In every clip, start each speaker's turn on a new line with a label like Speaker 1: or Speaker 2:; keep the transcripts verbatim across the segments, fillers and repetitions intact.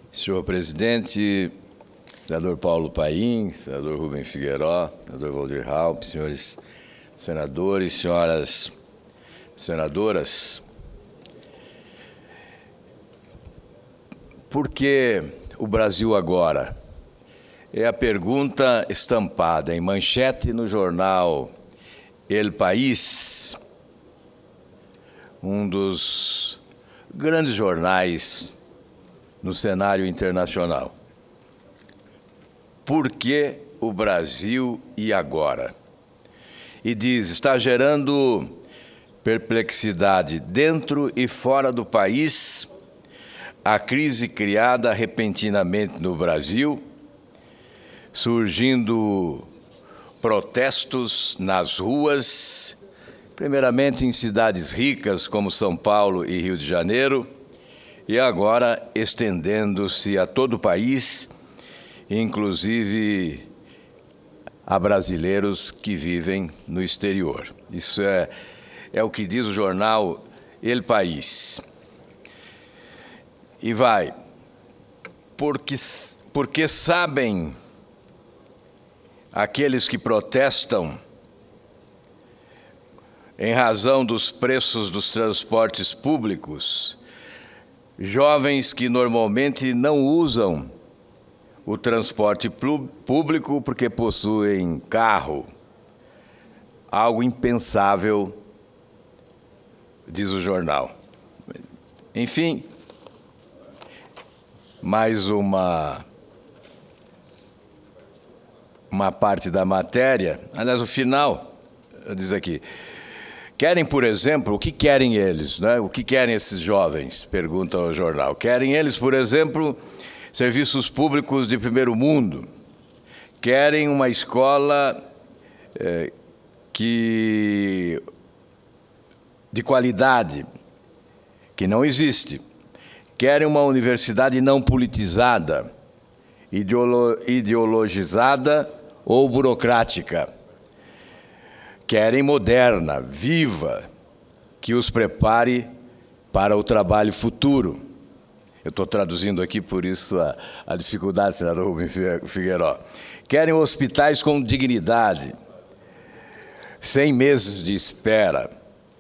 Speaker 1: Senhor presidente, senador Paulo Paim, senador Rubem Figueiró, senador Waldir Raupp, senhores senadores, senhoras senadoras, por que o Brasil agora? É a pergunta estampada em manchete no jornal El País, um dos grandes jornais no cenário internacional. Por que o Brasil e agora? E diz, está gerando perplexidade dentro e fora do país a crise criada repentinamente no Brasil, surgindo protestos nas ruas, primeiramente em cidades ricas como São Paulo e Rio de Janeiro, e agora estendendo-se a todo o país, inclusive a brasileiros que vivem no exterior. Isso é, é o que diz o jornal El País. E vai, porque, porque sabem aqueles que protestam em razão dos preços dos transportes públicos, jovens que normalmente não usam o transporte público porque possuem carro, algo impensável, diz o jornal. Enfim, mais uma, uma parte da matéria, aliás, o final, diz aqui, querem, por exemplo, o que querem eles, né? O que querem esses jovens? Pergunta o jornal. Querem eles, por exemplo, serviços públicos de primeiro mundo. Querem uma escola eh, que, de qualidade, que não existe. Querem uma universidade não politizada, ideolo ideologizada ou burocrática. Querem moderna, viva, que os prepare para o trabalho futuro. Eu estou traduzindo aqui, por isso a, a dificuldade, senador Rubem Figueiró. Querem hospitais com dignidade, sem meses de espera.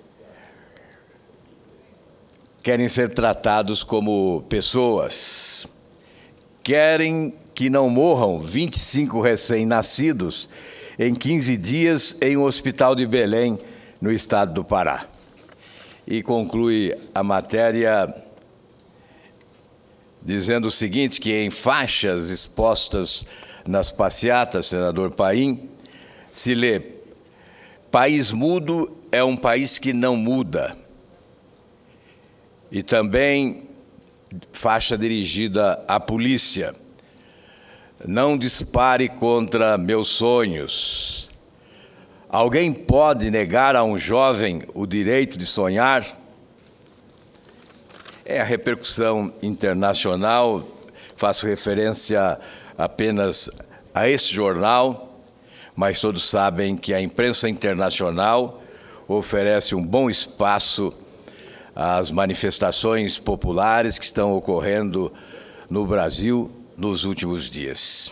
Speaker 1: Querem ser tratados como pessoas. Querem que não morram vinte e cinco recém-nascidos em quinze dias em um hospital de Belém, no estado do Pará. E conclui a matéria dizendo o seguinte, que em faixas expostas nas passeatas, senador Paim, se lê, país mudo é um país que não muda. E também faixa dirigida à polícia. Não dispare contra meus sonhos. Alguém pode negar a um jovem o direito de sonhar? É a repercussão internacional, faço referência apenas a esse jornal, mas todos sabem que a imprensa internacional oferece um bom espaço às manifestações populares que estão ocorrendo no Brasil nos últimos dias.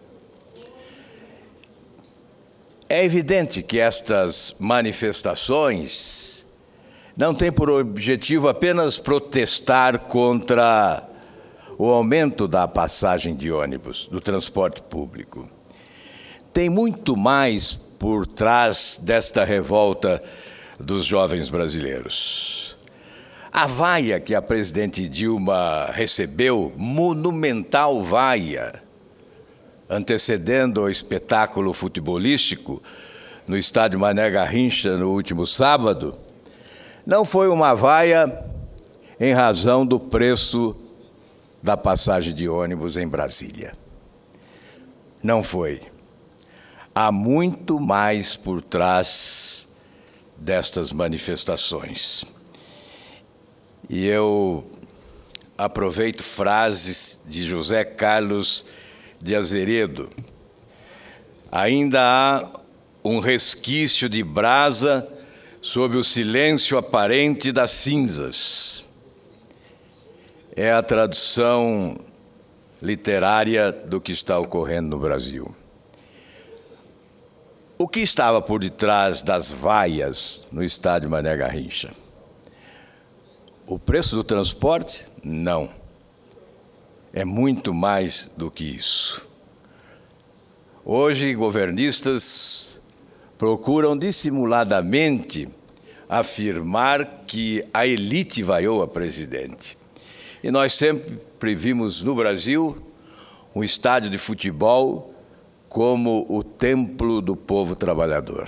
Speaker 1: É evidente que estas manifestações não têm por objetivo apenas protestar contra o aumento da passagem de ônibus, do transporte público. Tem muito mais por trás desta revolta dos jovens brasileiros. A vaia que a presidente Dilma recebeu, monumental vaia, antecedendo o espetáculo futebolístico no estádio Mané Garrincha no último sábado, não foi uma vaia em razão do preço da passagem de ônibus em Brasília. Não foi. Há muito mais por trás destas manifestações. E eu aproveito frases de José Carlos de Azeredo. Ainda há um resquício de brasa sob o silêncio aparente das cinzas. É a tradução literária do que está ocorrendo no Brasil. O que estava por detrás das vaias no estádio Mané Garrincha? O preço do transporte? Não. É muito mais do que isso. Hoje, governistas procuram dissimuladamente afirmar que a elite vaiou a presidente. E nós sempre vimos no Brasil um estádio de futebol como o templo do povo trabalhador.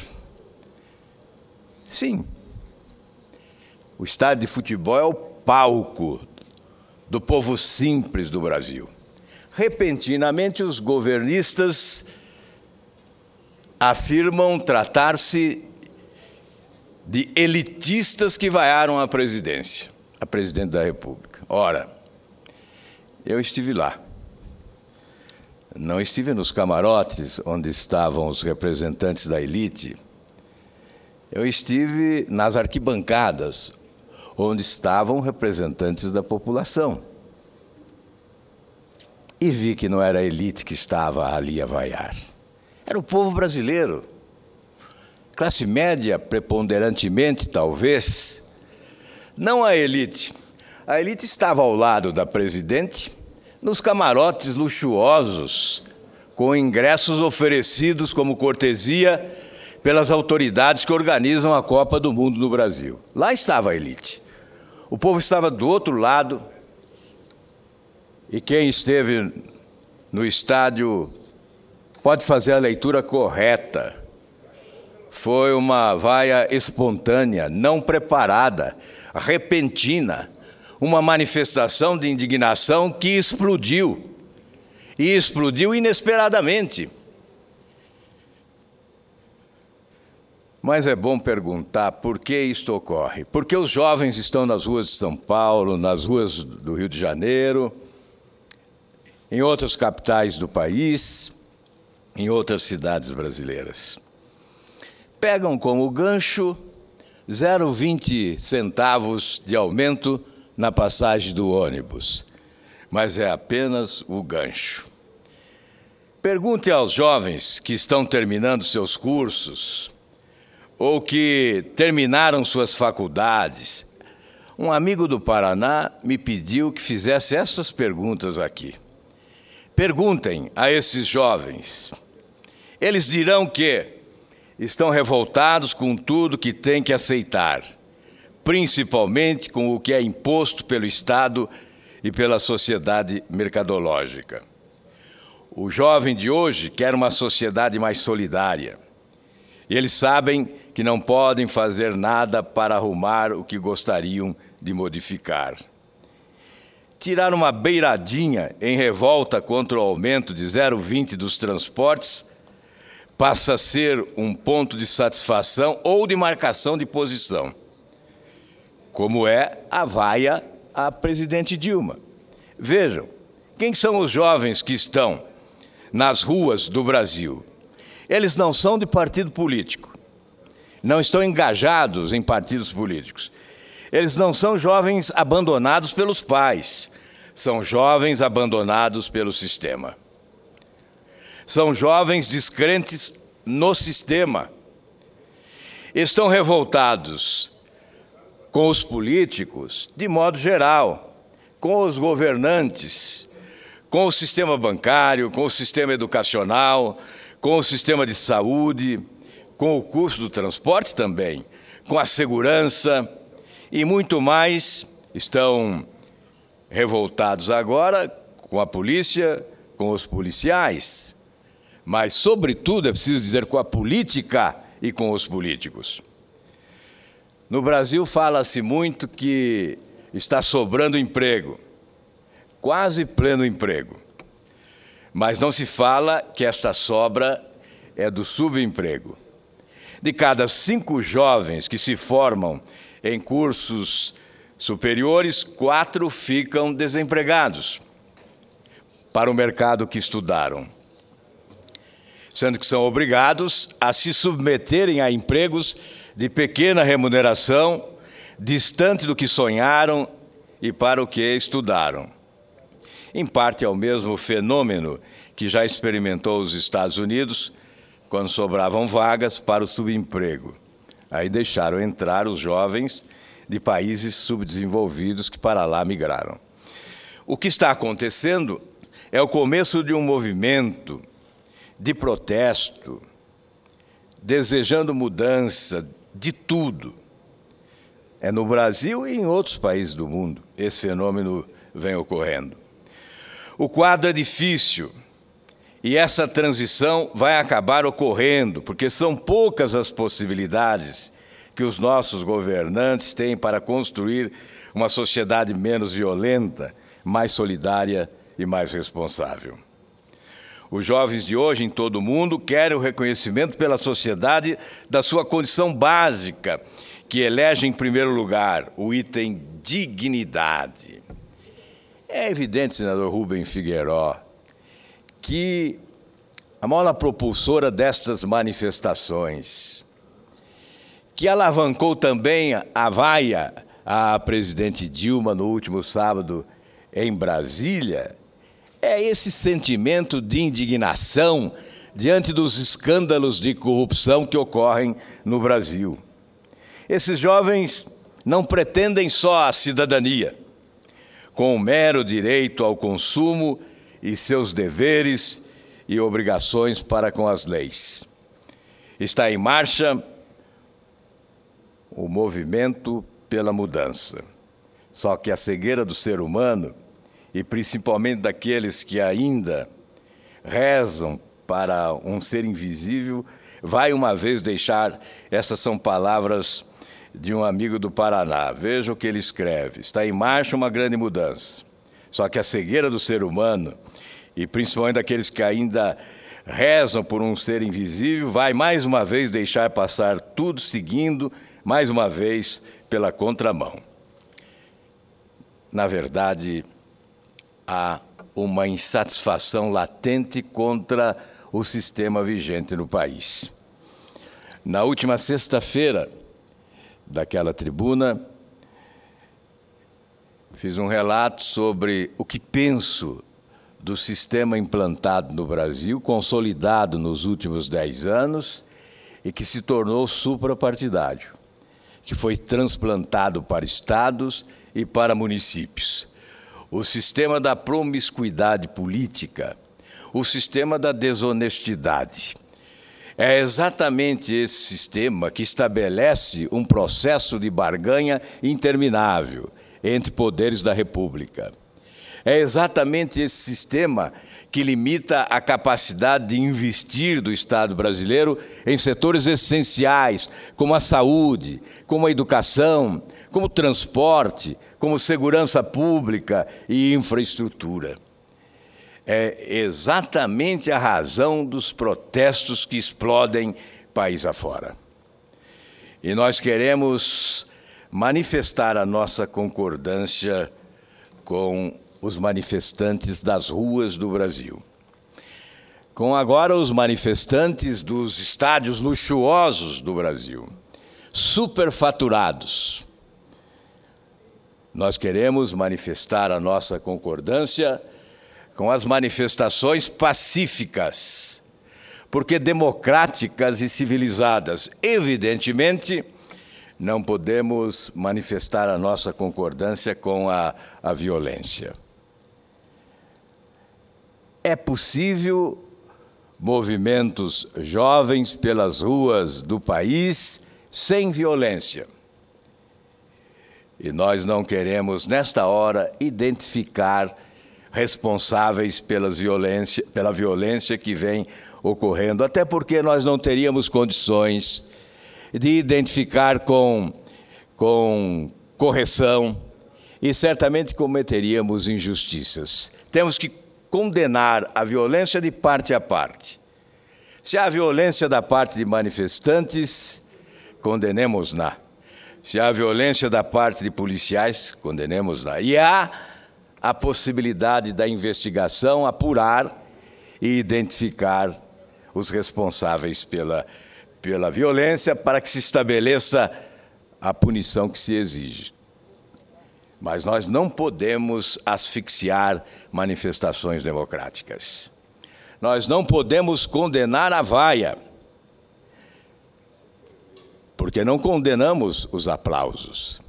Speaker 1: Sim, o estádio de futebol é o palco do povo simples do Brasil. Repentinamente, os governistas afirmam tratar-se de elitistas que vaiaram a presidência, a presidente da República. Ora, eu estive lá. Não estive nos camarotes onde estavam os representantes da elite. Eu estive nas arquibancadas, onde estavam representantes da população. E vi que não era a elite que estava ali a vaiar. Era o povo brasileiro. Classe média, preponderantemente, talvez. Não a elite. A elite estava ao lado da presidente, nos camarotes luxuosos, com ingressos oferecidos como cortesia pelas autoridades que organizam a Copa do Mundo no Brasil. Lá estava a elite. O povo estava do outro lado, e quem esteve no estádio pode fazer a leitura correta. Foi uma vaia espontânea, não preparada, repentina, uma manifestação de indignação que explodiu, e explodiu inesperadamente. Mas é bom perguntar por que isto ocorre. Porque os jovens estão nas ruas de São Paulo, nas ruas do Rio de Janeiro, em outras capitais do país, em outras cidades brasileiras. Pegam como gancho zero vírgula vinte centavos de aumento na passagem do ônibus, mas é apenas o gancho. Pergunte aos jovens que estão terminando seus cursos ou que terminaram suas faculdades. Um amigo do Paraná me pediu que fizesse essas perguntas aqui. Perguntem a esses jovens. Eles dirão que estão revoltados com tudo que têm que aceitar, principalmente com o que é imposto pelo Estado e pela sociedade mercadológica. O jovem de hoje quer uma sociedade mais solidária. E eles sabem que não podem fazer nada para arrumar o que gostariam de modificar. Tirar uma beiradinha em revolta contra o aumento de zero vírgula vinte dos transportes passa a ser um ponto de satisfação ou de marcação de posição, como é a vaia à presidente Dilma. Vejam, quem são os jovens que estão nas ruas do Brasil? Eles não são de partido político, não estão engajados em partidos políticos. Eles não são jovens abandonados pelos pais, são jovens abandonados pelo sistema. São jovens descrentes no sistema. Estão revoltados com os políticos, de modo geral, com os governantes, com o sistema bancário, com o sistema educacional, com o sistema de saúde, com o custo do transporte também, com a segurança e muito mais. Estão revoltados agora com a polícia, com os policiais, mas, sobretudo, é preciso dizer, com a política e com os políticos. No Brasil fala-se muito que está sobrando emprego, quase pleno emprego, mas não se fala que esta sobra é do subemprego. De cada cinco jovens que se formam em cursos superiores, quatro ficam desempregados para o mercado que estudaram, sendo que são obrigados a se submeterem a empregos de pequena remuneração, distante do que sonharam e para o que estudaram. Em parte é o mesmo fenômeno que já experimentou os Estados Unidos quando sobravam vagas para o subemprego. Aí deixaram entrar os jovens de países subdesenvolvidos que para lá migraram. O que está acontecendo é o começo de um movimento de protesto, desejando mudança de tudo. É no Brasil e em outros países do mundo esse fenômeno vem ocorrendo. O quadro é difícil e essa transição vai acabar ocorrendo, porque são poucas as possibilidades que os nossos governantes têm para construir uma sociedade menos violenta, mais solidária e mais responsável. Os jovens de hoje em todo o mundo querem o reconhecimento pela sociedade da sua condição básica, que elege em primeiro lugar o item dignidade. É evidente, senador Rubem Figueiró, que a mola propulsora destas manifestações, que alavancou também a vaia à presidente Dilma no último sábado em Brasília, é esse sentimento de indignação diante dos escândalos de corrupção que ocorrem no Brasil. Esses jovens não pretendem só a cidadania, com o mero direito ao consumo e seus deveres e obrigações para com as leis. Está em marcha o movimento pela mudança. Só que a cegueira do ser humano, e principalmente daqueles que ainda rezam para um ser invisível, vai uma vez deixar, essas são palavras de um amigo do Paraná, veja o que ele escreve: está em marcha uma grande mudança, só que a cegueira do ser humano, e principalmente daqueles que ainda rezam por um ser invisível, vai mais uma vez deixar passar tudo seguindo, mais uma vez, pela contramão. Na verdade, há uma insatisfação latente contra o sistema vigente no país. Na última sexta-feira, daquela tribuna, fiz um relato sobre o que penso do sistema implantado no Brasil, consolidado nos últimos dez anos e que se tornou suprapartidário, que foi transplantado para estados e para municípios. O sistema da promiscuidade política, o sistema da desonestidade. É exatamente esse sistema que estabelece um processo de barganha interminável entre poderes da República. É exatamente esse sistema que limita a capacidade de investir do Estado brasileiro em setores essenciais, como a saúde, como a educação, como o transporte, como segurança pública e infraestrutura. É exatamente a razão dos protestos que explodem país afora. E nós queremos manifestar a nossa concordância com os manifestantes das ruas do Brasil. Com agora os manifestantes dos estádios luxuosos do Brasil, superfaturados. Nós queremos manifestar a nossa concordância com as manifestações pacíficas, porque democráticas e civilizadas, evidentemente, não podemos manifestar a nossa concordância com a, a violência. É possível movimentos jovens pelas ruas do país sem violência. E nós não queremos, nesta hora, identificar responsáveis pelas violência, pela violência que vem ocorrendo, até porque nós não teríamos condições de identificar com, com correção e certamente cometeríamos injustiças. Temos que condenar a violência de parte a parte. Se há violência da parte de manifestantes, condenemos-na. Se há violência da parte de policiais, condenemos-na. E há a possibilidade da investigação apurar e identificar os responsáveis pela, pela violência para que se estabeleça a punição que se exige. Mas nós não podemos asfixiar manifestações democráticas. Nós não podemos condenar a vaia, porque não condenamos os aplausos.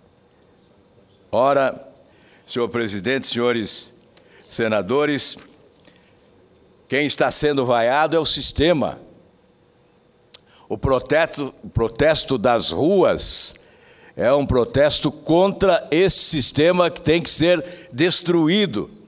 Speaker 1: Ora, senhor presidente, senhores senadores, quem está sendo vaiado é o sistema. O protesto, o protesto das ruas é um protesto contra este sistema que tem que ser destruído.